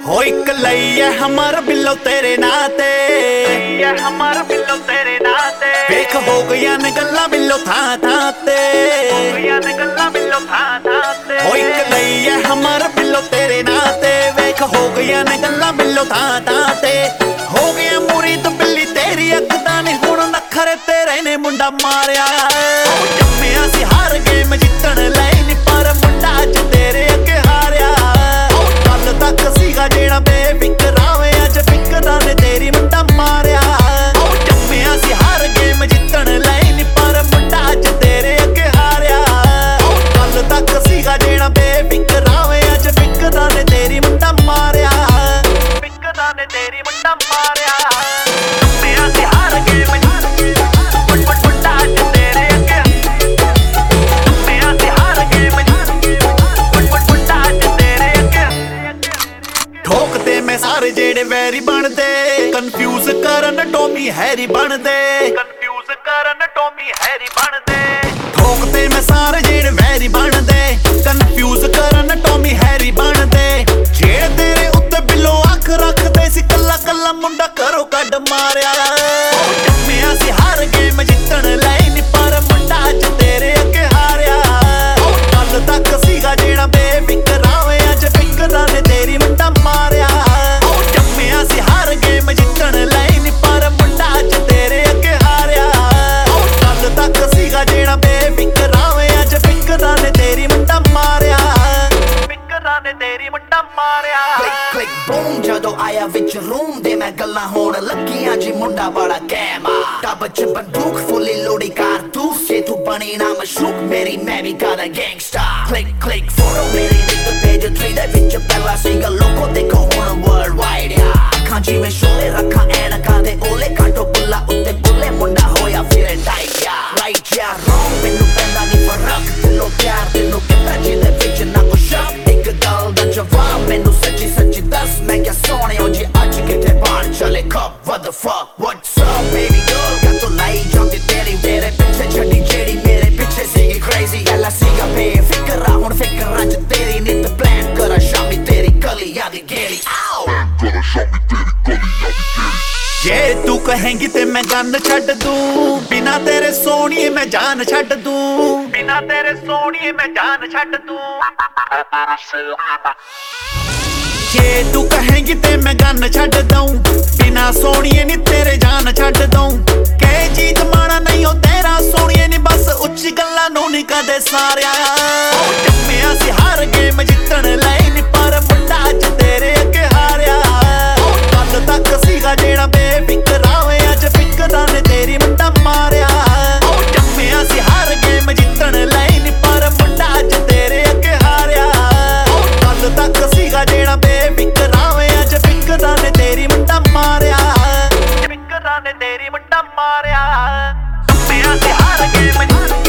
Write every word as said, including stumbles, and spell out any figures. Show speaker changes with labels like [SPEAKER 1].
[SPEAKER 1] हो एक लइए हमार बिल्लो तेरे नाते, हमार बिल्लो तेरे नाते। वेख हो गया ने गल्ला बिल्लो था थाते, हो गया ने गल्ला बिल्लो था थाते। हो एक लइए हमार बिल्लो तेरे नाते, वेख हो गया ने गल्ला बिल्लो था थाते। हो गया मुरी तो बिल्ली तेरी अखदा ने हुण नखरे तेरे ने मुंडा मारिया। जम्मिया सी हार गेम जितण लई नी पर मुंडा अज तेरे अगे हारिया। कल तक सीगा जेड़ा बेफिकरा वे अज फिकरा ने तेरी मुंडा मारिया। जम्मिया सी हार गेम जितण लई नी पर मुंडा अज तेरे अगे हारिया। कल तक सीगा जेड़ा बेफिकरा वे अज फिकरा ने तेरी मुंडा मारिया। फिकरा ने तेरी मुंडा मारिया। जम्मिया सी हार गेम मुंडा अज तेरे अगे, जम्मिया सी हार गेम मुंडा अज तेरे अगे। ठोकते मैं सारे जेड़े वैरी बनदे, कन्फ्यूज करन टॉमी हैरी बनदे, कन्फ्यूज करन टॉमी हैरी बनदे। ठोकते मैं सारे जेड़े वैरी बनदे, कन्फ्यूज करन टॉमी हैरी बनदे। जेड़े तेरे उत्ते बिलो अख रखदे सी कल्ला कल्ला मुंडा करो कड मारिया। जम्मिया सी हार गेम जितण लई नी पर मुंडा अज तेरे अगे हारिया। कल तक सीगा जेड़ा बेफिकरा वे अज फिकरा ने तेरी मुंडा मारिया। जम्मिया सी हार गेम जितण लई नी पर मुंडा अज तेरे अगे हारिया। कल तक सीगा जेड़ा बेफिकरा वे अज फिकरा ने तेरी मुंडा मारिया। फिकरा ने तेरी मुंडा मारिया।
[SPEAKER 2] क्लिक क्लिक बूम जदों आया विच रूम दे मैं गल्लां होण लगियां जी मुंडा बड़ा कैमा। टब च बंदूक फुल्ली लोड़ी कारतूस जे तू बनी ना मशूक मेरी मैं भी got a gangsta। Click click photo मेरी निक पेज थ्री दे विच पहला सीगा लोको देखो हुण वर्ल्ड वाइड या। अखां जिवें शोले रखां ऐनकां दे ओले काटो बुल्ला उत्ते बुल्ले मुंडा होया फिर टाइट या। राइट या रॉन्ग मैनू पैंदा नी फर्क दिलों प्यार तैनू किता जिहदे विच ना कुछ शक। एक गल दा जवाब मैनू सच्ची सच्ची दस मैं क्या सोहणियो जी अज किते बाण चले कप। What the fuck what's up baby girl got तो लाई जांदी तेरी तेरे पिछे छड्डी जेड़ी मेरे पिछे सीगी crazy। गल्ला सीगा बेफिकरा हुण फिकरां च तेरी नित प्लान करा शामी तेरी गलियां दी गेड़ी।
[SPEAKER 3] करा शामी तेरी गलियां दी गेड़ी।
[SPEAKER 1] जे तू कहेंगी ते मैं गन छड्ड दूं, बिना तेरे सोहणिए मैं जान छड्ड दूं, बिना तेरे सोहणिए मैं जान छड्ड दूं। जे तू कहेंगी ते मैं गन छड्ड दूं, बिना सोहणिए नी तेरे जान छड्ड दूं। कह जीत माना नहीं हो तेरा सोहणिए नी बस उच्ची गल्लां नूं नी कदे सारिया। जम्मिया सी हार गेम जितण लई नी पर मुंडा अज तेरे अगे हारिया। कल तक सीगा जेड़ा बेफिकरा वे अज फिकरा ने तेरी मुंडा मारिया। जम्मिया सी हार गेम जितण लई नी पर मुंडा अज तेरे अगे हारिया। कल तक सीगा जेड़ा बेफिकरा वे अज फिकरा ने तेरी मुंडा मारिया। फिकरा ने तेरी मुंडा मारिया। जम्मिया सी हार गेम